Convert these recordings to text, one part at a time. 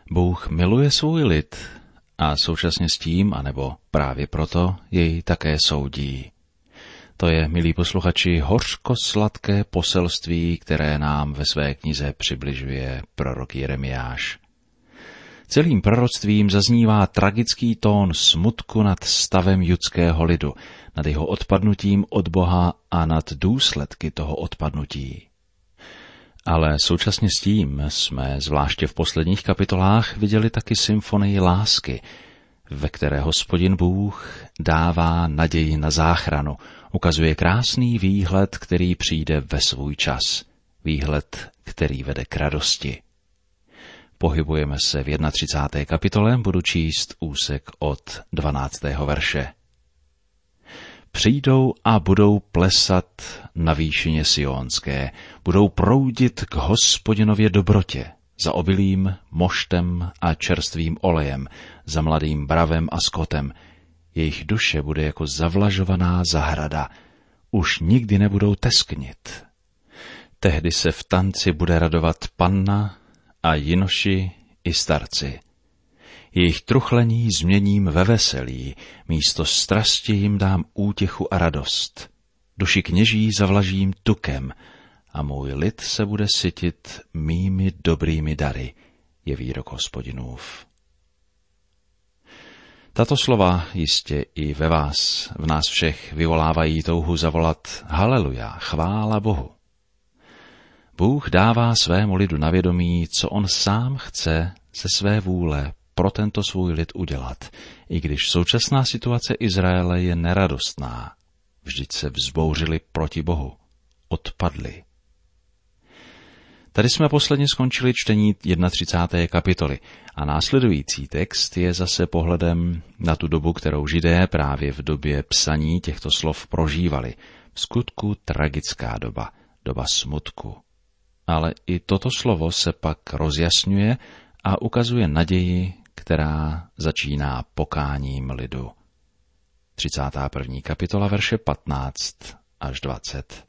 Bůh miluje svůj lid a současně s tím, anebo právě proto, jej také soudí. To je, milí posluchači, hořko-sladké poselství, které nám ve své knize přibližuje prorok Jeremiáš. Celým proroctvím zaznívá tragický tón smutku nad stavem judského lidu, nad jeho odpadnutím od Boha a nad důsledky toho odpadnutí. Ale současně s tím jsme, zvláště v posledních kapitolách, viděli taky symfonii lásky, ve které Hospodin Bůh dává naději na záchranu, ukazuje krásný výhled, který přijde ve svůj čas, výhled, který vede k radosti. Pohybujeme se v 31. kapitole, budu číst úsek od 12. verše. Přijdou a budou plesat na výšině Sionské, budou proudit k Hospodinově dobrotě, za obilím, moštem a čerstvým olejem, za mladým bravem a skotem. Jejich duše bude jako zavlažovaná zahrada, už nikdy nebudou tesknit. Tehdy se v tanci bude radovat panna a jinoši i starci. Jejich truchlení změním ve veselí, místo strasti jim dám útěchu a radost. Duši kněží zavlažím tukem a můj lid se bude sytit mými dobrými dary, je výrok Hospodinův. Tato slova jistě i ve vás, v nás všech, vyvolávají touhu zavolat haleluja, chvála Bohu. Bůh dává svému lidu na vědomí, co on sám chce ze své vůle pro tento svůj lid udělat, i když současná situace Izraele je neradostná. Vždyť se vzbouřili proti Bohu, odpadli. Tady jsme posledně skončili čtení 31. kapitoly a následující text je zase pohledem na tu dobu, kterou Židé právě v době psaní těchto slov prožívali. V skutku tragická doba, doba smutku. Ale i toto slovo se pak rozjasňuje a ukazuje naději, která začíná pokáním lidu. 31. kapitola, verše 15 až 20.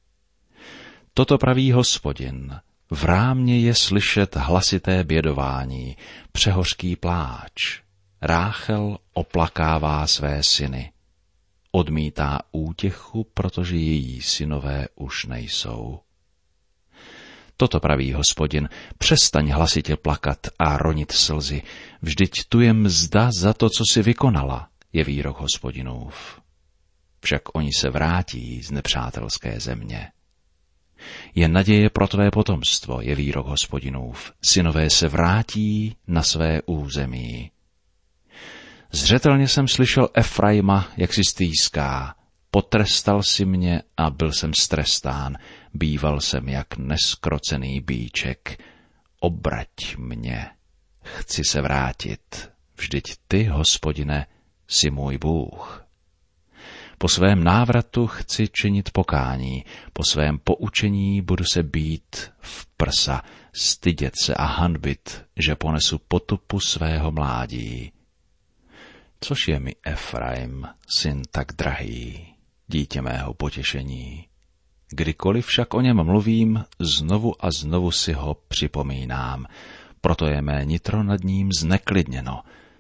Toto praví Hospodin, v rámě je slyšet hlasité bědování, přehořký pláč. Ráchel oplakává své syny. Odmítá útěchu, protože její synové už nejsou. Toto praví Hospodin, přestaň hlasitě plakat a ronit slzy, vždyť tu je mzda za to, co si vykonala, je výrok Hospodinův. Však oni se vrátí z nepřátelské země. Je naděje pro tvé potomstvo, je výrok Hospodinův, synové se vrátí na své území. Zřetelně jsem slyšel Efraima, jak si stýská, potrestal si mě a byl jsem strestán, býval jsem jak neskrocený býček. Obrať mě, chci se vrátit, vždyť ty, Hospodine, jsi můj Bůh. Po svém návratu chci činit pokání, po svém poučení budu se bít v prsa, stydět se a hanbit, že ponesu potupu svého mládí. Což je mi Efraim, syn tak drahý, dítě mého potěšení. Kdykoliv však o něm mluvím, znovu a znovu si ho připomínám, proto je mé nitro nad ním zneklidněno.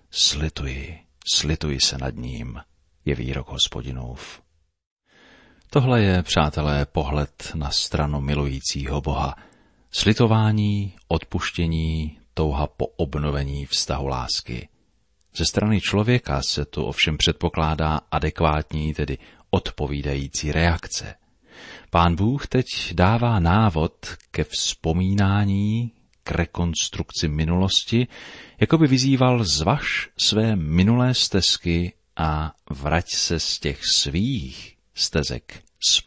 Slituji se nad ním, je výrok Hospodinův. Tohle je, přátelé, pohled na stranu milujícího Boha. Slitování, odpuštění, touha po obnovení vztahu lásky. Ze strany člověka se tu ovšem předpokládá adekvátní, tedy odpovídající reakce. Pán Bůh teď dává návod ke vzpomínání, k rekonstrukci minulosti, jako by vyzýval zvaž své minulé stezky a vrať se z těch svých stezek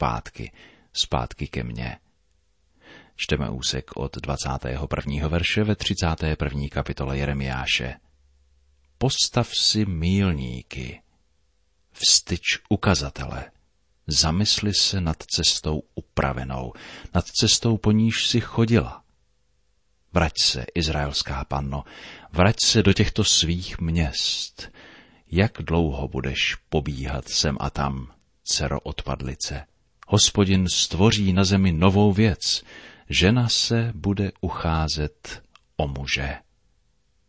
zpátky ke mně. Čteme úsek od 21. verše ve 31. kapitole Jeremiáše. Postav si mýlníky, vstyč ukazatele, zamysli se nad cestou upravenou, nad cestou, po níž si chodila. Vrať se, izraelská panno, vrať se do těchto svých měst. Jak dlouho budeš pobíhat sem a tam, dcero odpadlice? Hospodin stvoří na zemi novou věc, žena se bude ucházet o muže.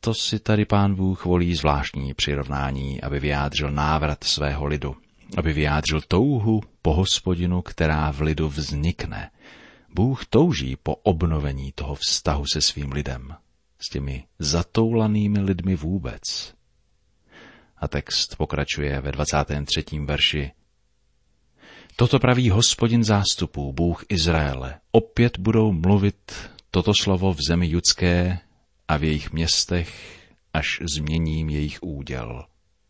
proto si tady Pán Bůh volí zvláštní přirovnání, aby vyjádřil návrat svého lidu, aby vyjádřil touhu po Hospodinu, která v lidu vznikne. Bůh touží po obnovení toho vztahu se svým lidem, s těmi zatoulanými lidmi vůbec. A text pokračuje ve 23. verši. Toto praví Hospodin zástupů, Bůh Izraele. Opět budou mluvit toto slovo v zemi judské a v jejich městech, až změním jejich úděl.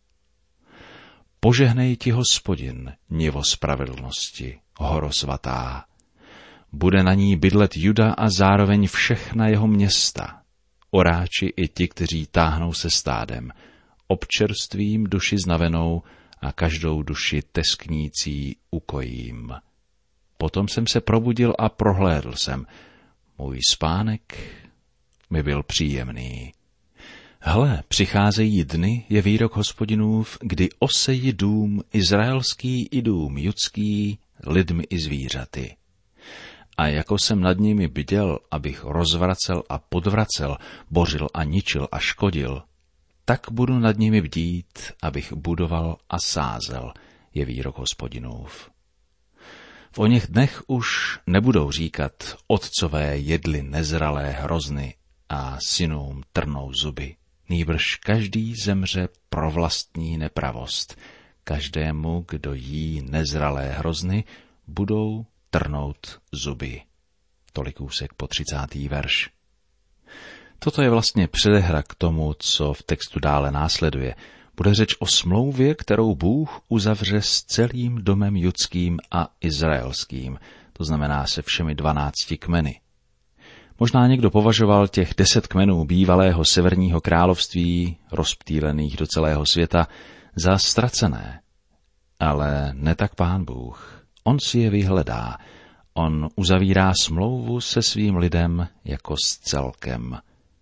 Požehnej ti Hospodin, nivo spravedlnosti, horo svatá. Bude na ní bydlet Juda a zároveň všechna jeho města, oráči i ti, kteří táhnou se stádem, občerstvím duši znavenou a každou duši tesknící ukojím. Potom jsem se probudil a prohlédl jsem. Můj spánek mi byl příjemný. Hle, přicházejí dny, je výrok Hospodinův, kdy osejí dům izraelský i dům judský, lidmi i zvířaty. A jako jsem nad nimi bděl, abych rozvracel a podvracel, bořil a ničil a škodil, tak budu nad nimi bdít, abych budoval a sázel, je výrok Hospodinův. V oněch dnech už nebudou říkat, otcové jedli nezralé hrozny a synům trnou zuby. Nýbrž každý zemře pro vlastní nepravost. Každému, kdo jí nezralé hrozny, budou trnout zuby. Tolik úsek po 30. verš. Toto je vlastně předehra k tomu, co v textu dále následuje. Bude řeč o smlouvě, kterou Bůh uzavře s celým domem judským a izraelským, to znamená se všemi 12 kmeny. Možná někdo považoval těch 10 kmenů bývalého severního království, rozptýlených do celého světa, za ztracené. Ale ne tak Pán Bůh. On si je vyhledá. On uzavírá smlouvu se svým lidem jako s celkem.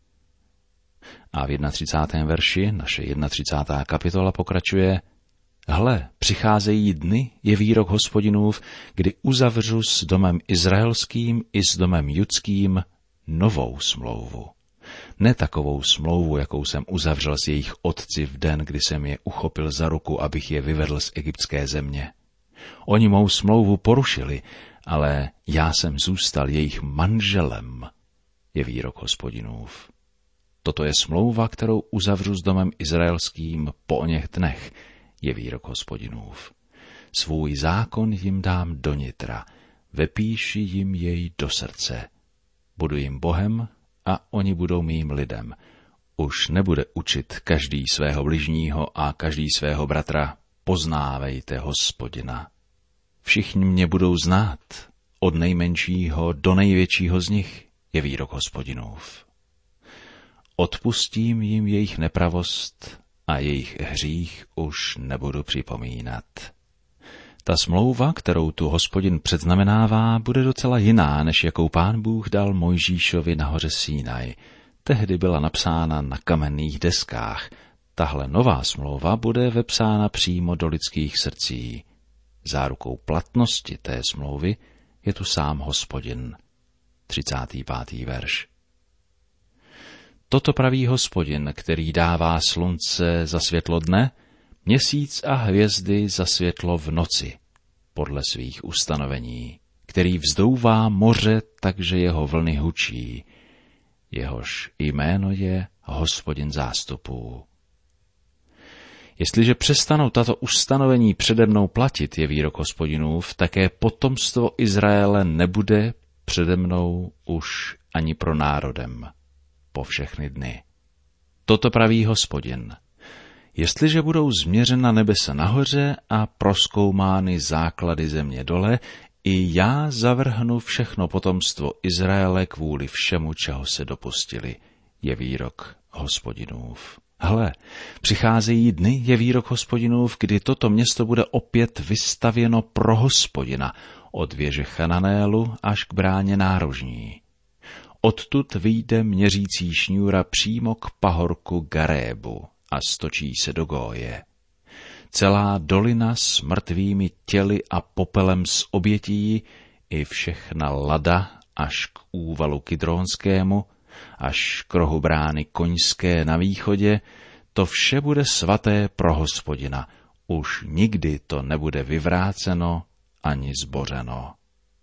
A v 31. verši naše 31. kapitola pokračuje: Hle, přicházejí dny, je výrok Hospodinův, kdy uzavřu s domem izraelským i s domem judským novou smlouvu. Ne takovou smlouvu, jakou jsem uzavřel s jejich otci v den, kdy jsem je uchopil za ruku, abych je vyvedl z egyptské země. Oni mou smlouvu porušili, ale já jsem zůstal jejich manželem, je výrok Hospodinův. Toto je smlouva, kterou uzavřu s domem izraelským po oněch dnech, je výrok Hospodinův. Svůj zákon jim dám do nitra, vepíši jim jej do srdce. Budu jim Bohem a oni budou mým lidem. Už nebude učit každý svého bližního a každý svého bratra, poznávejte Hospodina. Všichni mě budou znát, od nejmenšího do největšího z nich, je výrok Hospodinův. Odpustím jim jejich nepravost a jejich hřích už nebudu připomínat. Ta smlouva, kterou tu Hospodin předznamenává, bude docela jiná, než jakou Pán Bůh dal Mojžíšovi na hoře Sinaj. Tehdy byla napsána na kamenných deskách. Tahle nová smlouva bude vepsána přímo do lidských srdcí. Zárukou platnosti té smlouvy je tu sám Hospodin. 35. verš. Toto praví Hospodin, který dává slunce za světlo dne, měsíc a hvězdy za světlo v noci, podle svých ustanovení, který vzdouvá moře, takže jeho vlny hučí. Jehož jméno je Hospodin zástupů. Jestliže přestanou tato ustanovení přede mnou platit, je výrok Hospodinův, také potomstvo Izraele nebude přede mnou už ani pro národem po všechny dny. Toto praví Hospodin. Jestliže budou změřena nebesa nahoře a prozkoumány základy země dole, i já zavrhnu všechno potomstvo Izraele kvůli všemu, čeho se dopustili, je výrok Hospodinův. Hle, přicházejí dny, je výrok Hospodinův, kdy toto město bude opět vystavěno pro Hospodina, od věže Chananélu až k bráně nárožní. Odtud vyjde měřící šňůra přímo k pahorku Garébu a stočí se do Góje. Celá dolina s mrtvými těly a popelem z obětí i všechna lada až k úvalu Kidrónskému až k rohu brány koňské na východě, to vše bude svaté pro Hospodina. Už nikdy to nebude vyvráceno ani zbořeno.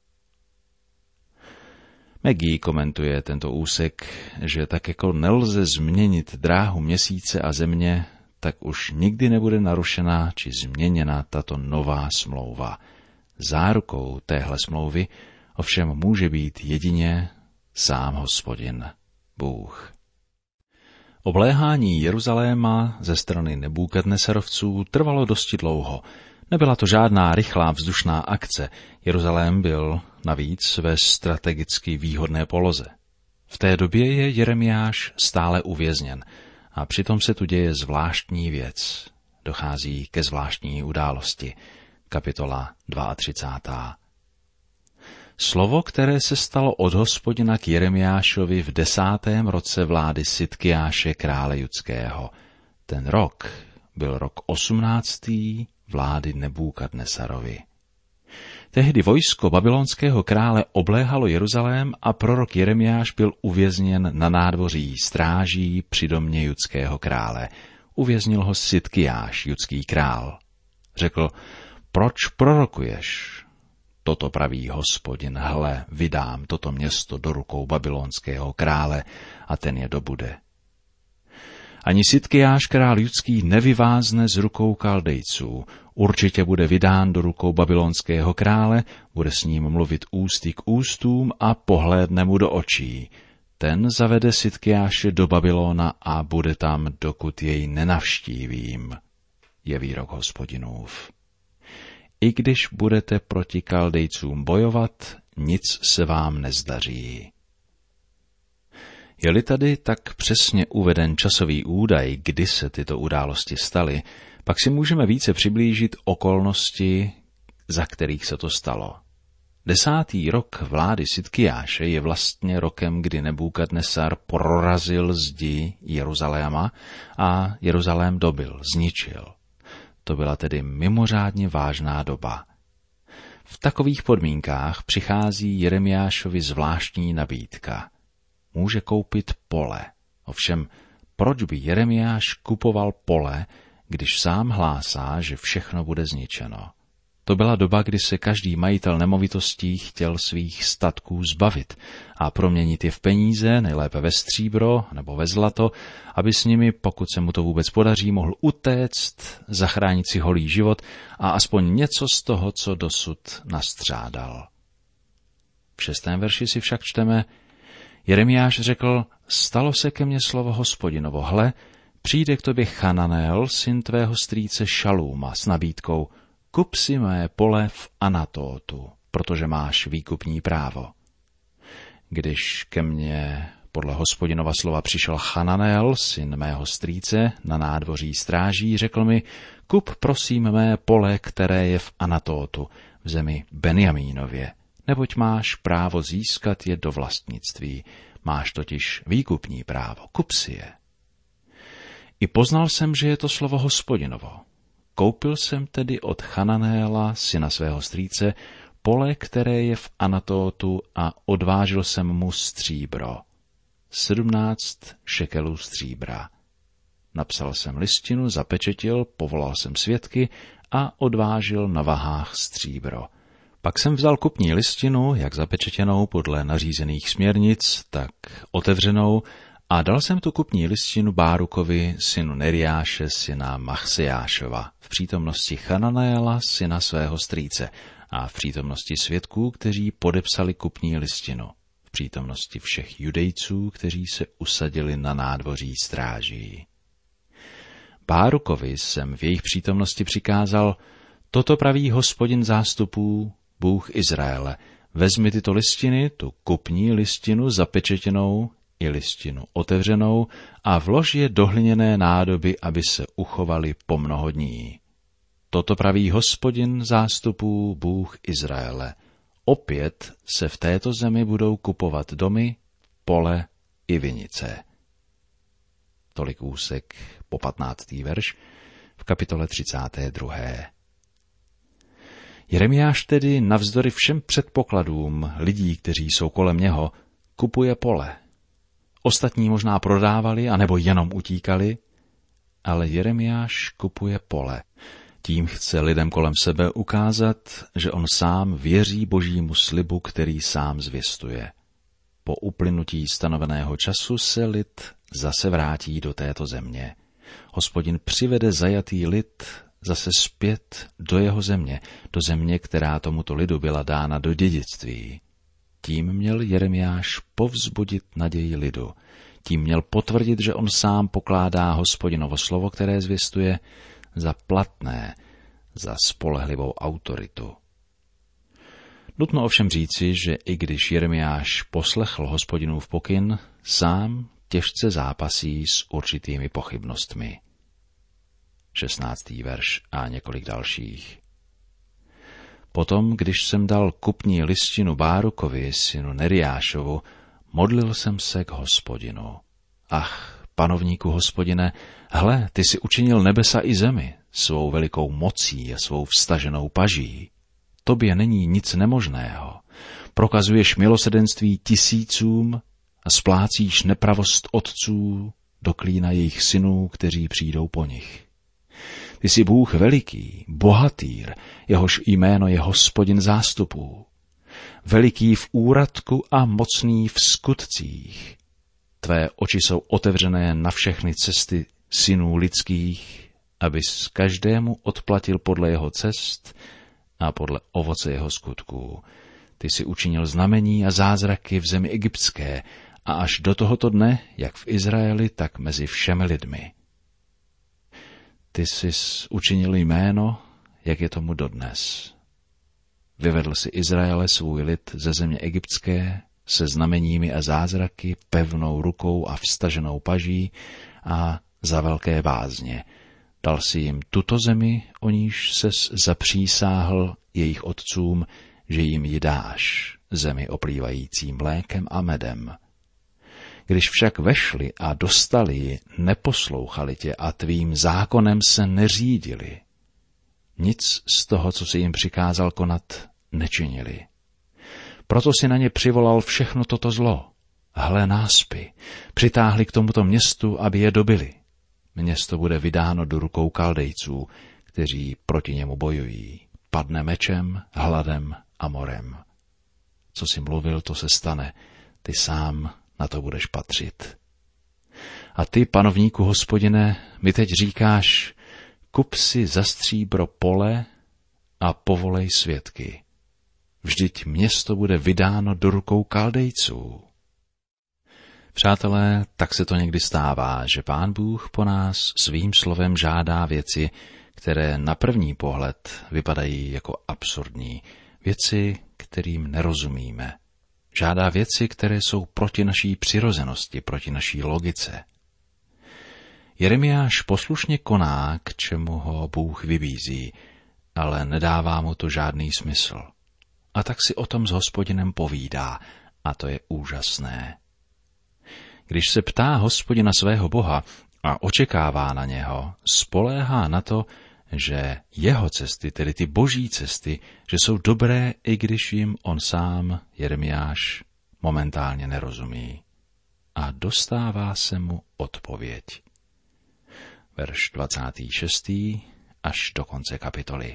Maggie komentuje tento úsek, že tak jako nelze změnit dráhu měsíce a země, tak už nikdy nebude narušena či změněna tato nová smlouva. Zárukou téhle smlouvy ovšem může být jedině sám Hospodin, Bůh. Obléhání Jeruzaléma ze strany Nebukadnesarovců trvalo dosti dlouho. Nebyla to žádná rychlá vzdušná akce. Jeruzalém byl navíc ve strategicky výhodné poloze. V té době je Jeremiáš stále uvězněn a přitom se tu děje zvláštní věc. Dochází ke zvláštní události. Kapitola 32. Slovo, které se stalo od Hospodina k Jeremiášovi v 10. roce vlády Sidkiáše krále judského. Ten rok byl rok 18. vlády Nebukadnesarovi. Tehdy vojsko babylonského krále obléhalo Jeruzalém a prorok Jeremiáš byl uvězněn na nádvoří stráží při domě judského krále. Uvěznil ho Sidkiáš, judský král. Řekl, proč prorokuješ? Toto praví Hospodin, hle, vydám toto město do rukou babylonského krále a ten je dobude. Ani Sidkiáš král judský nevyvázne z rukou Kaldejců, určitě bude vydán do rukou babylonského krále, bude s ním mluvit ústy k ústům a pohlédne mu do očí. Ten zavede Sidkiáše do Babylona a bude tam, dokud jej nenavštívím, je výrok Hospodinův. I když budete proti Kaldejcům bojovat, nic se vám nezdaří. Je-li tady tak přesně uveden časový údaj, kdy se tyto události staly, pak si můžeme více přiblížit okolnosti, za kterých se to stalo. 10. rok vlády Sidkiáše je vlastně rokem, kdy Nebukadnesar prorazil zdi Jeruzaléma a Jeruzalém dobyl, zničil. To byla tedy mimořádně vážná doba. V takových podmínkách přichází Jeremiášovi zvláštní nabídka. Může koupit pole. Ovšem, proč by Jeremiáš kupoval pole, když sám hlásá, že všechno bude zničeno? To byla doba, kdy se každý majitel nemovitostí chtěl svých statků zbavit a proměnit je v peníze, nejlépe ve stříbro nebo ve zlato, aby s nimi, pokud se mu to vůbec podaří, mohl utéct, zachránit si holý život a aspoň něco z toho, co dosud nastřádal. V 6. verši si však čteme, Jeremiáš řekl, stalo se ke mně slovo Hospodinovo, hle, přijde k tobě Chananel, syn tvého strýce Šalúma, s nabídkou, kup si mé pole v Anatótu, protože máš výkupní právo. Když ke mně podle Hospodinova slova přišel Chananel, syn mého strýce, na nádvoří stráží, řekl mi, kup prosím mé pole, které je v Anatótu, v zemi Benjamínově, neboť máš právo získat je do vlastnictví, máš totiž výkupní právo, kup si je. I poznal jsem, že je to slovo Hospodinovo. Koupil jsem tedy od Chananéla, syna svého strýce, pole, které je v Anatótu a odvážil jsem mu stříbro. 17 šekelů stříbra. Napsal jsem listinu, zapečetil, povolal jsem svědky a odvážil na vahách stříbro. Pak jsem vzal kupní listinu, jak zapečetěnou podle nařízených směrnic, tak otevřenou, a dal jsem tu kupní listinu Bárukovi, synu Neriáše, syna Machsejášova, v přítomnosti Chananéla, syna svého strýce, a v přítomnosti svědků, kteří podepsali kupní listinu, v přítomnosti všech Judejců, kteří se usadili na nádvoří stráží. Bárukovi jsem v jejich přítomnosti přikázal, toto praví Hospodin zástupů, Bůh Izraele, vezmi tyto listiny, tu kupní listinu zapečetěnou i listinu otevřenou a vlož je do hliněné nádoby, aby se uchovaly po mnoho dní. Toto praví Hospodin zástupů, Bůh Izraele. Opět se v této zemi budou kupovat domy, pole i vinice. Tolik úsek po 15. verš v kapitole 32. Jeremiáš tedy navzdory všem předpokladům lidí, kteří jsou kolem něho, kupuje pole. Ostatní možná prodávali, anebo jenom utíkali, ale Jeremiáš kupuje pole. Tím chce lidem kolem sebe ukázat, že on sám věří Božímu slibu, který sám zvěstuje. Po uplynutí stanoveného času se lid zase vrátí do této země. Hospodin přivede zajatý lid zase zpět do jeho země, do země, která tomuto lidu byla dána do dědictví. Tím měl Jeremiáš povzbudit naději lidu. Tím měl potvrdit, že on sám pokládá Hospodinovo slovo, které zvěstuje, za platné, za spolehlivou autoritu. Nutno ovšem říci, že i když Jeremiáš poslechl Hospodinův pokyn, sám těžce zápasí s určitými pochybnostmi. 16. verš a několik dalších. Potom, když jsem dal kupní listinu Bárukovi, synu Neriášovu, modlil jsem se k Hospodinu. Ach, panovníku Hospodine, hle, ty si učinil nebesa i zemi, svou velikou mocí a svou vstaženou paží. Tobě není nic nemožného. Prokazuješ milosrdenství tisícům a splácíš nepravost otců do klína jejich synů, kteří přijdou po nich. Ty jsi Bůh veliký, bohatýr, jehož jméno je Hospodin zástupů. Veliký v úradku a mocný v skutcích. Tvé oči jsou otevřené na všechny cesty synů lidských, abys každému odplatil podle jeho cest a podle ovoce jeho skutků. Ty jsi učinil znamení a zázraky v zemi egyptské a až do tohoto dne, jak v Izraeli, tak mezi všemi lidmi. Ty jsi učinil jméno, jak je tomu dodnes. Vyvedl si Izraele svůj lid ze země egyptské se znameními a zázraky, pevnou rukou a vstaženou paží a za velké bázně. Dal si jim tuto zemi, o níž ses zapřísáhl jejich otcům, že jim ji dáš, zemi oplývající mlékem a medem. Když však vešli a dostali ji, neposlouchali tě a tvým zákonem se neřídili. Nic z toho, co si jim přikázal konat, nečinili. Proto si na ně přivolal všechno toto zlo. Hle, náspy přitáhli k tomuto městu, aby je dobili. Město bude vydáno do rukou Kaldejců, kteří proti němu bojují. Padne mečem, hladem a morem. Co jsi mluvil, to se stane. Ty sám na to budeš patřit. A ty, panovníku Hospodine, mi teď říkáš, kup si za stříbro pole a povolej svědky. Vždyť město bude vydáno do rukou Kaldejců. Přátelé, tak se to někdy stává, že Pán Bůh po nás svým slovem žádá věci, které na první pohled vypadají jako absurdní, věci, kterým nerozumíme. Žádá věci, které jsou proti naší přirozenosti, proti naší logice. Jeremiáš poslušně koná, k čemu ho Bůh vybízí, ale nedává mu to žádný smysl. A tak si o tom s Hospodinem povídá, a to je úžasné. Když se ptá Hospodina svého Boha a očekává na něho, spoléhá na to, že jeho cesty, tedy ty boží cesty, že jsou dobré, i když jim on sám, Jeremiáš, momentálně nerozumí. A dostává se mu odpověď. Verš 26. až do konce kapitoly.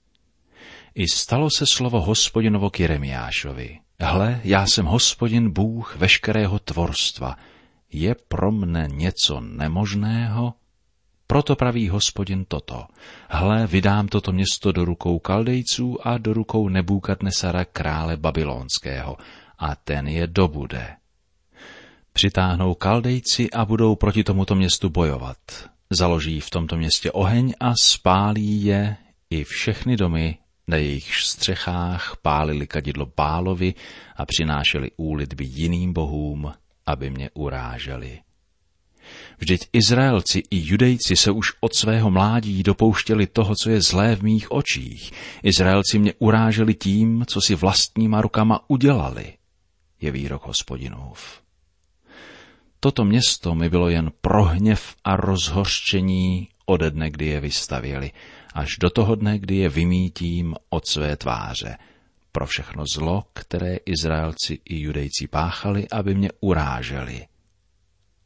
I stalo se slovo Hospodinovo k Jeremiášovi. Hle, já jsem Hospodin Bůh veškerého tvorstva. Je pro mne něco nemožného? Proto praví Hospodin toto. Hle, vydám toto město do rukou Kaldejců a do rukou Nebukadnesara krále babylonského, a ten je dobude. Přitáhnou Kaldejci a budou proti tomuto městu bojovat. Založí v tomto městě oheň a spálí je i všechny domy, na jejichž střechách pálili kadidlo Bálovi a přinášeli úlitby jiným bohům, aby mě uráželi. Vždyť Izraelci i Judejci se už od svého mládí dopouštěli toho, co je zlé v mých očích. Izraelci mě uráželi tím, co si vlastníma rukama udělali, je výrok Hospodinův. Toto město mi bylo jen pro hněv a rozhořčení ode dne, kdy je vystavěli, až do toho dne, kdy je vymítím od své tváře, pro všechno zlo, které Izraelci i Judejci páchali, aby mě uráželi.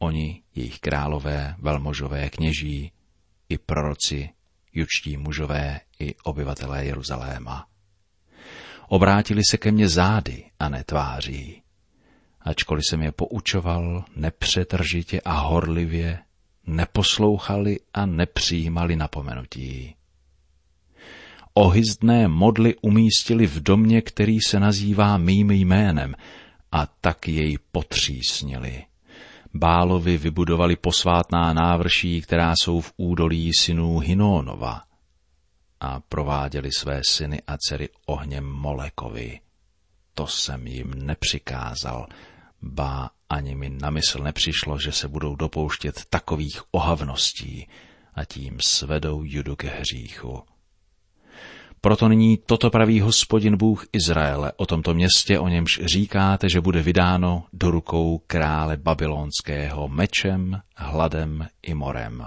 oni, jejich králové, velmožové, kněží, i proroci, judští mužové i obyvatelé Jeruzaléma. Obrátili se ke mně zády a ne tváří. Ačkoliv jsem je poučoval nepřetržitě a horlivě, neposlouchali a nepřijímali napomenutí. Ohyzdné modly umístili v domě, který se nazývá mým jménem, a tak jej potřísnili. Bálovi vybudovali posvátná návrší, která jsou v údolí synů Hinónova, a prováděli své syny a dcery ohněm Molekovi. To jsem jim nepřikázal, ba ani mi na mysl nepřišlo, že se budou dopouštět takových ohavností a tím svedou Judu ke hříchu. Proto nyní toto praví Hospodin Bůh Izraele o tomto městě, o němž říkáte, že bude vydáno do rukou krále babylonského mečem, hladem i morem.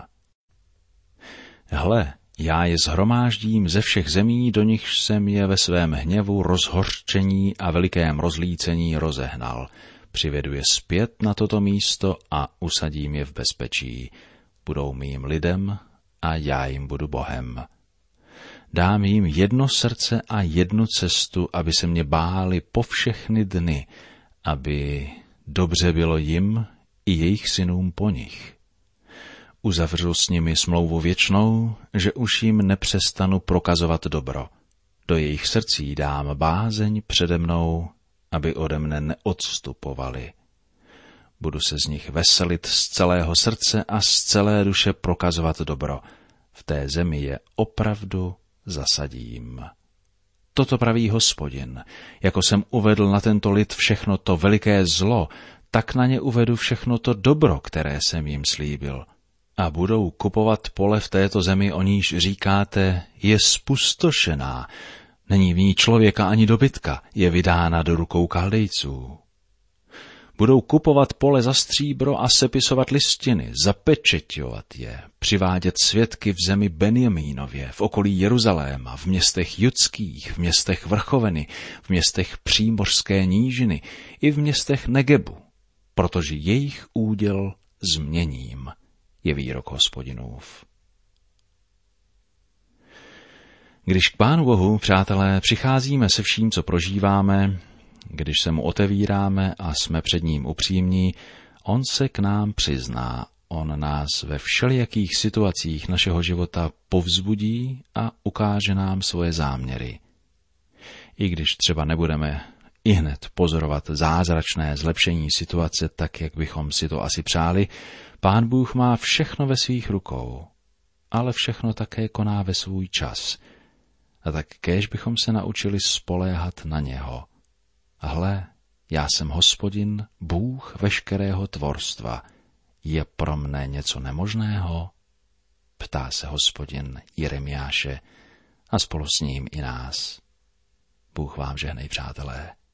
Hle, já je shromáždím ze všech zemí, do nichž jsem je ve svém hněvu, rozhořčení a velikém rozlícení rozehnal. Přivedu je zpět na toto místo a usadím je v bezpečí. Budou mým lidem a já jim budu Bohem. Dám jim jedno srdce a jednu cestu, aby se mě báli po všechny dny, aby dobře bylo jim i jejich synům po nich. Uzavřu s nimi smlouvu věčnou, že už jim nepřestanu prokazovat dobro. Do jejich srdcí dám bázeň přede mnou, aby ode mne neodstupovali. Budu se z nich veselit z celého srdce a z celé duše prokazovat dobro. V té zemi je opravdu zasadím. Toto praví Hospodin. Jako jsem uvedl na tento lid všechno to veliké zlo, tak na ně uvedu všechno to dobro, které jsem jim slíbil. A budou kupovat pole v této zemi, o níž říkáte, je spustošená, není v ní člověka ani dobytka, je vydána do rukou Kaldejců. Budou kupovat pole za stříbro a sepisovat listiny, zapečeťovat je, přivádět svědky v zemi Benjamínově, v okolí Jeruzaléma, v městech judských, v městech vrchoviny, v městech přímořské nížiny i v městech Negebu, protože jejich úděl změním, je výrok Hospodinův. Když k Pánu Bohu, přátelé, přicházíme se vším, co prožíváme, když se mu otevíráme a jsme před ním upřímní, on se k nám přizná, on nás ve všelijakých situacích našeho života povzbudí a ukáže nám svoje záměry. I když třeba nebudeme ihned pozorovat zázračné zlepšení situace tak, jak bychom si to asi přáli, Pán Bůh má všechno ve svých rukou, ale všechno také koná ve svůj čas. A tak kéž bychom se naučili spoléhat na něho. Hle, já jsem Hospodin, Bůh veškerého tvorstva. Je pro mne něco nemožného? Ptá se Hospodin Jeremiáše a spolu s ním i nás. Bůh vám žehnej, přátelé.